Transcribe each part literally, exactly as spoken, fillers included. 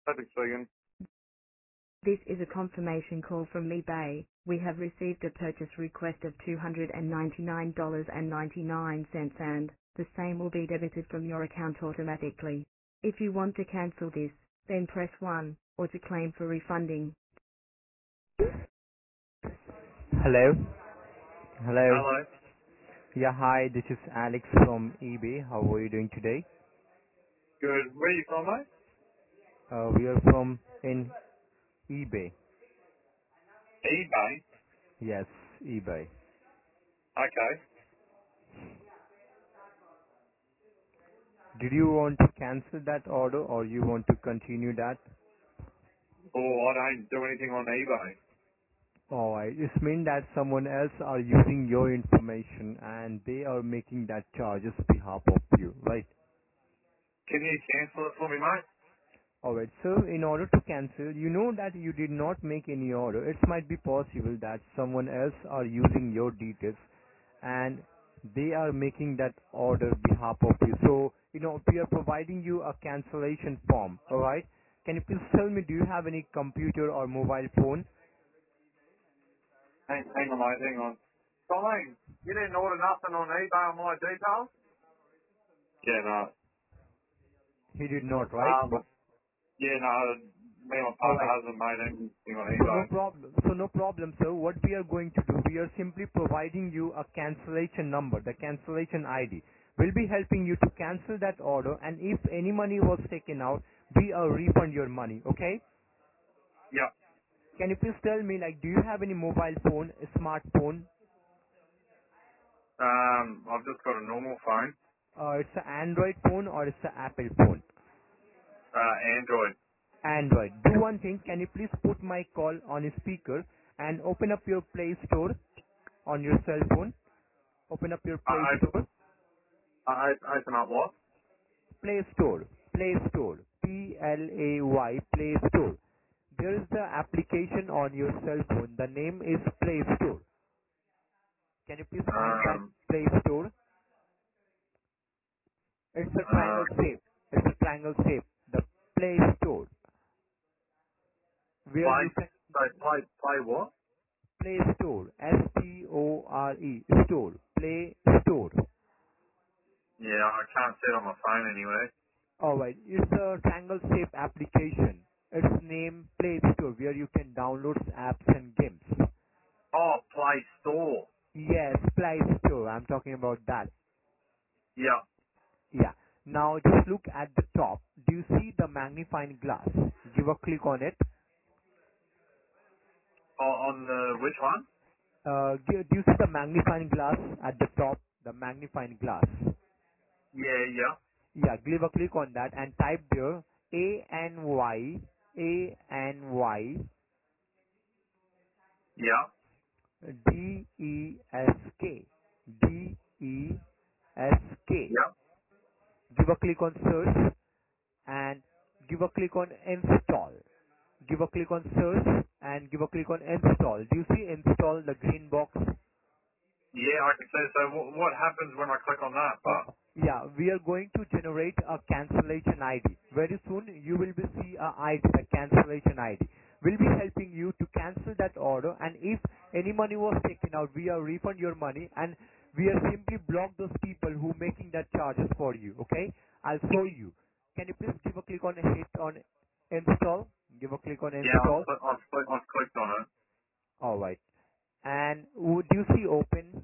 Patrick speaking. This is a confirmation call from eBay. We have received a purchase request of two hundred ninety-nine dollars and ninety-nine cents and the same will be debited from your account automatically. If you want to cancel this, then press one, or to claim for refunding. Hello. Hello. Hello. Yeah, hi, this is Alex from eBay. How are you doing today? Good. Where are you from, mate? Uh, we are from in eBay. eBay. Yes, eBay. Okay. Did you want to cancel that order or you want to continue that? Oh, I don't do anything on eBay. Alright, this means that someone else are using your information and they are making that charges behalf of you, right? Can you cancel it for me, mate? Alright, so in order to cancel, you know that you did not make any order. It might be possible that someone else are using your details and they are making that order behalf of you. So, you know, we are providing you a cancellation form, alright? Can you please tell me, do you have any computer or mobile phone? Hang, hang on, mate. Hang on. Fine. You didn't order nothing on eBay on my details? Yeah, no. He did not, right? Um, yeah, no. Me and my partner Alright. hasn't made anything on So no eBay. problem. So no problem, sir. What we are going to do, we are simply providing you a cancellation number, the cancellation I D. We'll be helping you to cancel that order, and if any money was taken out, we will refund your money. Okay? Yep. Can you please tell me, like, do you have any mobile phone, a smartphone? Um, I've just got a normal phone. Uh, it's an Android phone or it's an Apple phone? Uh, Android. Android. Do one thing. Can you please put my call on a speaker and open up your Play Store on your cell phone? Open up your I, Play I, Store. I open up what? Play Store, Play Store, P L A Y, Play Store. There is the application on your cell phone. The name is Play Store. Can you please find that Um, Play Store? It's a uh, triangle shape. It's a triangle shape. The Play Store, where play. you can So play, play what? Play Store, S T O R E, Store, Play Store. Yeah, I can't see it on my phone anywhere. Alright, it's a triangle shape application. Its name Play Store, where you can download apps and games. Oh, Play Store. Yes, Play Store. I'm talking about that. Yeah. Yeah. Now just look at the top. Do you see the magnifying glass? Give a click on it. Oh, on the which one? Uh, gi- do you see the magnifying glass at the top? The magnifying glass. Yeah, yeah, Yeah, give a click on that and type there A N Y A N Y yeah, D E S K D E S K. yeah. Give a click on search and give a click on install. Give a click on search and give a click on install. Do you see install, the green box? Yeah, I can see. So w- what happens when I click on that Uh, part? yeah, we are going to generate a cancellation I D. Very soon you will be see a I D, the cancellation I D. We'll be helping you to cancel that order, and if any money was taken out, we are refund your money, and we are simply block those people who making that charges for you. Okay? I'll show you. Can you please give a click on hit on install? Give a click on Yeah, I've, install. cl- I've, cl- I've clicked on it. All right. And would you see open?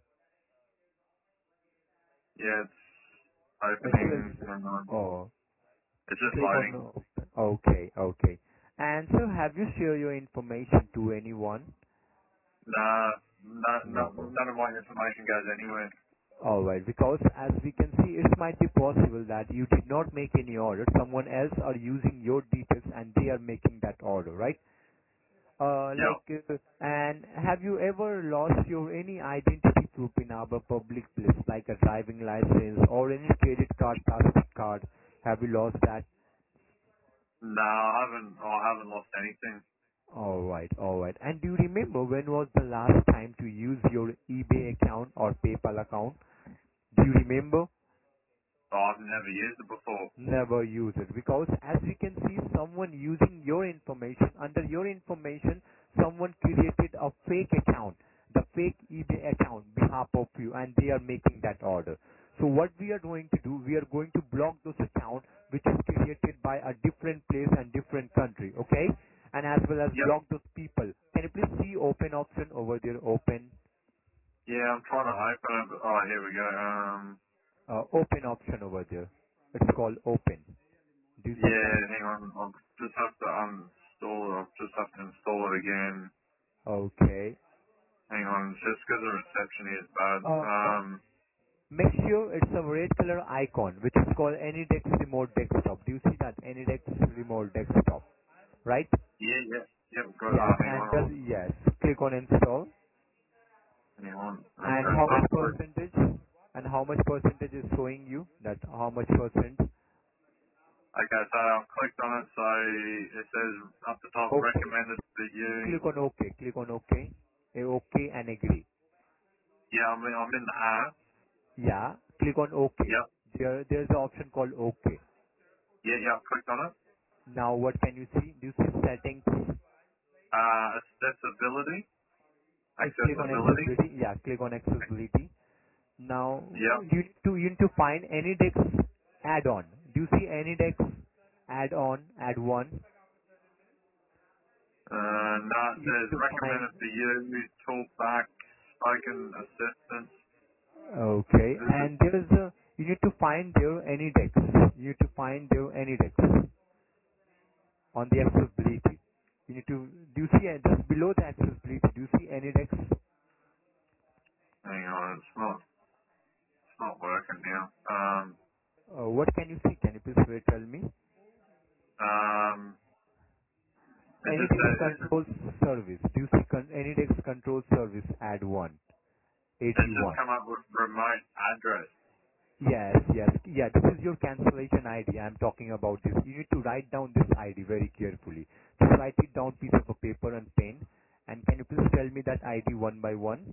Yeah, it's It opening. says, Hang on. oh, It's just click on loading. open. Okay, okay. And so have you shared your information to anyone? Nah, no, no, No. none of my information goes anywhere. Alright, because as we can see, it might be possible that you did not make any order. Someone else are using your details and they are making that order, right? Uh, Yeah. like, uh, and have you ever lost your any identity proof in our public place, like a driving license or any credit card, plastic card? Have you lost that? No, I haven't. Oh, I haven't lost anything. Alright, alright. And do you remember when was the last time to use your eBay account or PayPal account? Do you remember? Oh, I've never used it before. Never use it, because as we can see, someone using your information, under your information, someone created a fake account, the fake eBay account behalf of you, and they are making that order. So what we are going to do, we are going to block those accounts which is created by a different place and different country, okay? And as well as Yep. block those people. Can you please see open option over there, open? Yeah, I'm trying to open it. But, oh, here we go. Um, Uh, open option over there. It's called open. Do you see yeah, that? hang on. I'll just have to uninstall it. I'll just have to install it again. Okay. Hang on. It's just because the reception is bad. Uh, Um, make sure it's a red color icon, which is called AnyDex Remote Desktop. Do you see that? AnyDex Remote Desktop, right? yeah, yeah. Yep, got, Yes, uh, hang and on. just, I'll, yes, click on install. hang on. And Okay, how much password. percentage? And how much percentage is showing you? That how much percent? Okay, so I've clicked on it. So it says up the top, Okay. recommended for you. Click on OK. Click on OK. Eh, OK and agree. Yeah, I'm in, I'm in the app. Yeah. Click on OK. Yep. There, there's an option called OK. Yeah, yeah, I've clicked on it. Now what can you see? Do you see settings? Uh, accessibility. Uh, click on Accessibility. accessibility. Yeah, click on accessibility. Now Yep. you need to you need to find AnyDex add-on. Do you see AnyDex add-on, add one? Uh, no, it You says need to find. recommended for you, talkback, spoken assistant. Okay, Visit. and there is a you need to find their AnyDex. You need to find their AnyDex on the accessibility. You need to do you see uh, just below the accessibility? Do you see AnyDex? Hang on, it's not, it's not working now. Um, Uh, what can you see? Can you please uh, tell me? um, it just AnyDex says, it, control service. Do you see con- AnyDex control service add one? it's just eighty-one. come up with remote address. Yes, yes. Yeah, this is your cancellation I D. I'm talking about this. You need to write down this I D very carefully. Just write it down piece of a paper and pen. And can you please tell me that I D one by one?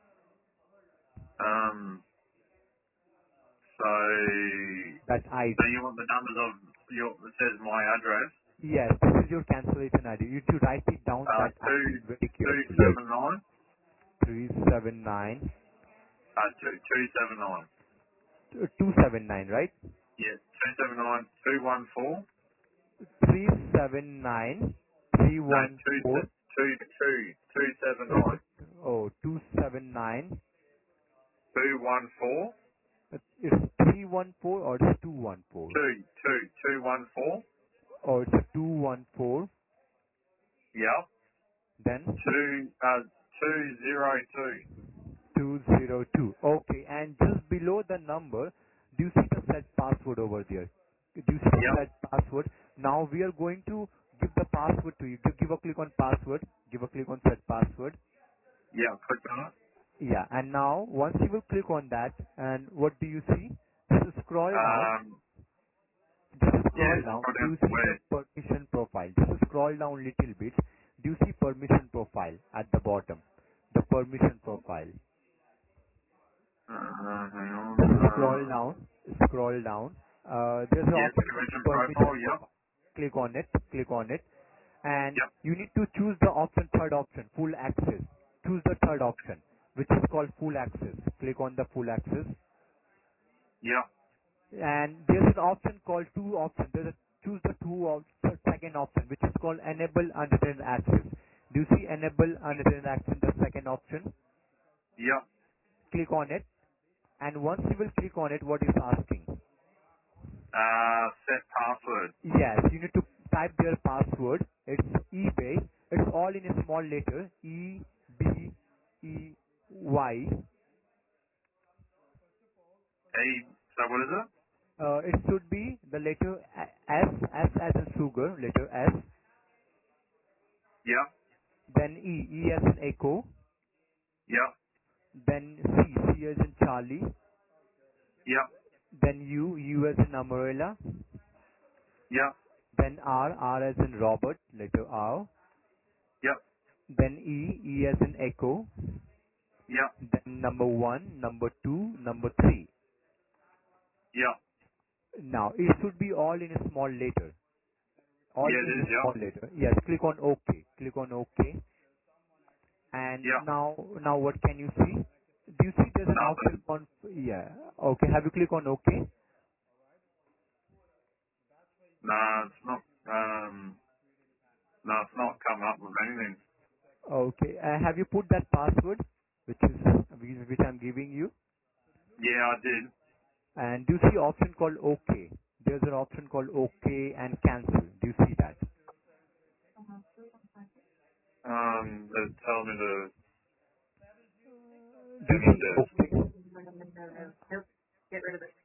Um, so, That I D. so you want the numbers of your, it says my address, Yes, this is your cancellation I D. You need to write it down uh, that I two, D very two carefully. seven nine, three seven nine, uh, two, two seven nine. two seven nine, right? Yeah, two seven nine, two one four. three seven nine, three No, one two, four. se- two, two, two seven Is nine, it? Oh, two seven nine. two one four, It's three one four or it's two one four? two, two, two one four. Or it's two one four. Yeah, Then two, uh, two zero two. two zero two. Okay, and just below the number, do you see the set password over there? Do you see the Yep, set password? Now we are going to give the password to you. Give give a click on password. Give a click on set password. yeah, click on it. Yeah, and now once you will click on that, and what do you see? Just scroll down. Um, Just yeah, scroll down. scroll Do down you to see the where, permission profile? Just scroll down little bit. Do you see permission profile at the bottom? The permission profile. uh, hang on, Scroll uh, down, scroll down. Uh, there's an yeah, option called commission profile, permission yep, profile. Click on it, click on it, and yep, you need to choose the option, third option, full access. Choose the third option, which is called full access. Click on the full access, yep, and there's an option called two options. There's a choose the two op- the second option, which is called enable unattended access. Do you see enable unattended access? The second option. yep, Click on it, and once you will click on it, what is asking? uh, set password. Yes, you need to type their password. It's eBay. It's all in a small letter. E B E Y. E, so what is it? Uh, it should be the letter S, S as in sugar, letter S, Yep, then E, E as in echo, yep, then C, C as in Charlie, yep, then U, U as in umbrella, yep, then R, R as in Robert, letter R, yep, then E, E as in echo, yep, then number one, number two, number three. yep. Now, it should be all in a small letter. All Yeah, it in is, a yeah. small letter. Yes, click on OK. Click on OK. And Yeah. now, now what can you see? Do you see there's an Nothing. option on, yeah. Okay, have you click on OK? Nah, it's not, um, no, it's not coming up with anything. Okay, uh, have you put that password, which is, which which I'm giving you? Yeah, I did. And do you see option called OK? There's an option called OK and cancel. Do you see that? Um, they tell me to Do send you me see this. OK?